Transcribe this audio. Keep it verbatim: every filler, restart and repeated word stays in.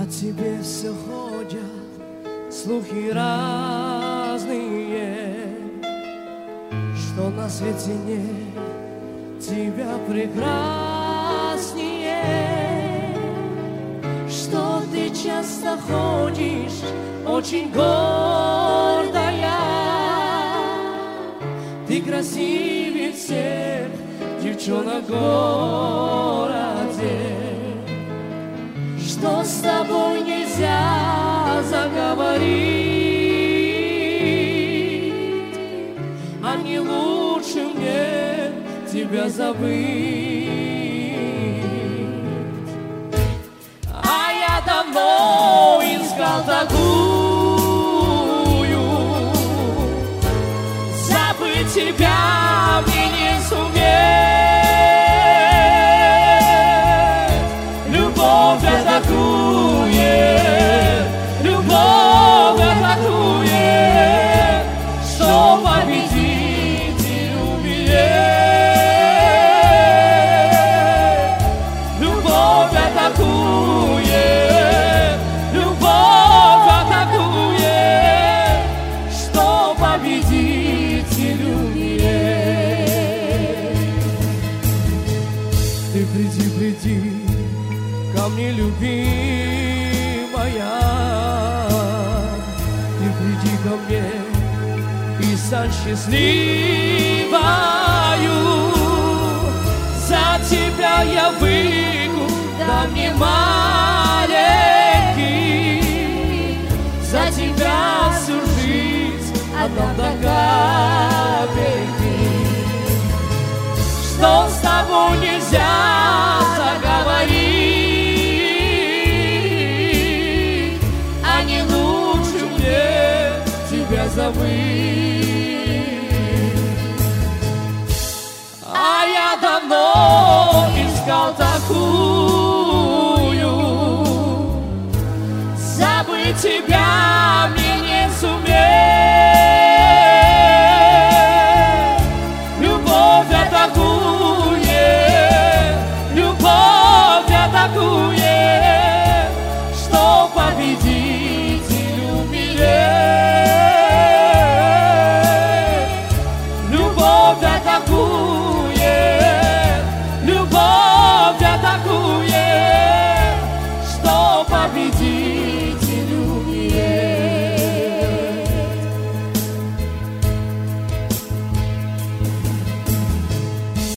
О тебе все ходят слухи разные, что на свете нет тебя прекраснее, что ты часто ходишь очень гордая, ты красивее всех девчонок в городе, что с тобой нельзя заговорить, а не лучше мне тебя забыть. А я давно искал такую, забыть тебя мне не суметь. Любовь атакует, любовь атакует, что победить и умереть. Любовь атакует, любовь атакует, что победить или умереть. Ты приди, приди ко мне, любимая, ты приди ко мне и стань счастливою. За тебя я выкуп дам не маленький, за тебя всю жизнь отдам до капельки, что с тобой нельзя заговорить, а не лучше мне тебя забыть. А я давно искал такую, забыть тебя